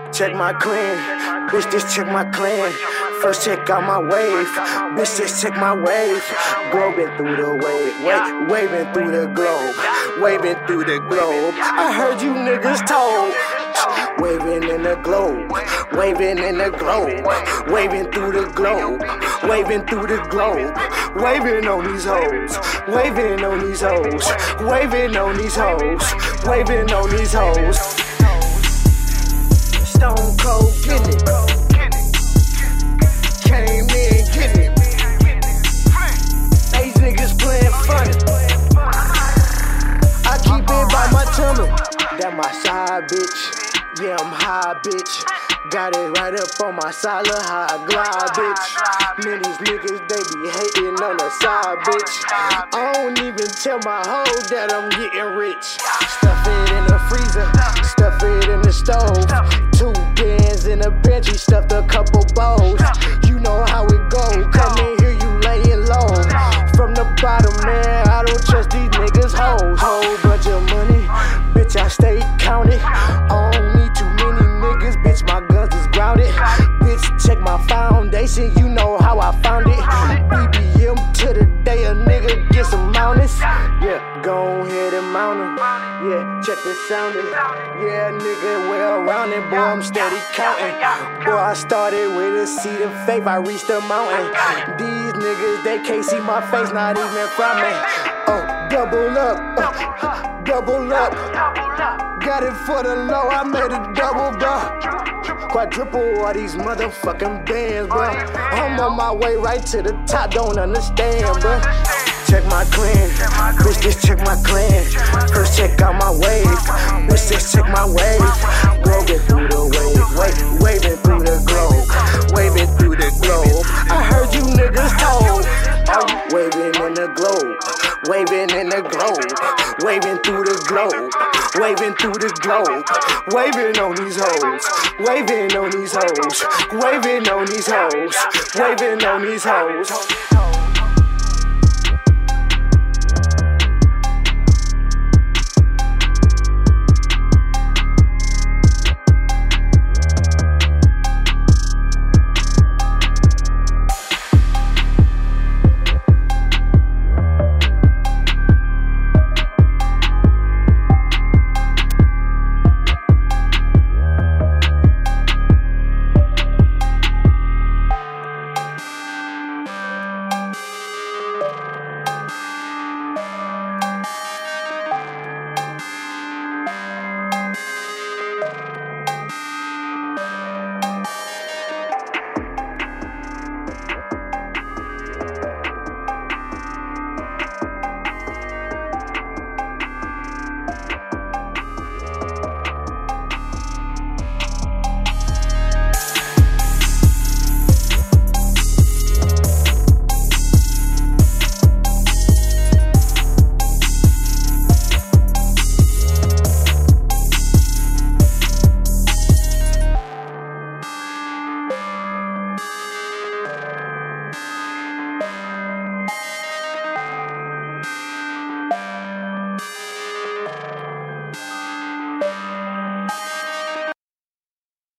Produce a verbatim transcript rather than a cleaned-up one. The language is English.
Check my clan, bitch, just check my clan. First check out my wave, bitch, just check my wave. Globing through the wave, wa- waving through the globe, waving through the globe. I heard you niggas told. Waving in the globe, waving in the globe, waving through the globe, waving through the globe, waving on these hoes, waving on these hoes, waving on these hoes, waving on these hoes. Stone Cold getting it, came in getting it. These niggas playing funny. I keep it by my tummy. That my side bitch. Yeah, I'm high, bitch. Got it right up on my side, look how I glide, bitch. Man, these niggas, they be hating on the side, bitch. I don't even tell my hoe that I'm getting rich. Stuff it in the freezer, stuff it in the stove. Two bins in the pantry, stuffed a couple bowls. You know how it go, come in here, you laying low. From the bottom, man, I don't trust these niggas hoes. Whole bunch of money, bitch, I stay counted. I don't need too many niggas, bitch, my guns is grounded. Bitch, check my foundation, you know how I found it. B B M to the day a nigga get some mountains. Yeah, go ahead and mount him. Yeah, check the sounding. Yeah, nigga, well rounded, boy, I'm steady counting. Boy, I started with a seed of faith, I reached the mountain. These niggas, they can't see my face, not even from me. Oh, double up, uh, double up. Got it for the low, I made a double, bro. Quadruple all these motherfucking bands, bro. I'm on my way right to the top, don't understand, bro. Check my clan, bitch, just check my clan. First check out my wave, bitch, just check my wave. Globing through the wave, wave, waving through the globe, waving through the globe. I heard you niggas told. Waving in the globe, waving in the globe, waving through the globe, waving through the globe, waving on these hoes, waving on these hoes, waving on these hoes, waving on these hoes.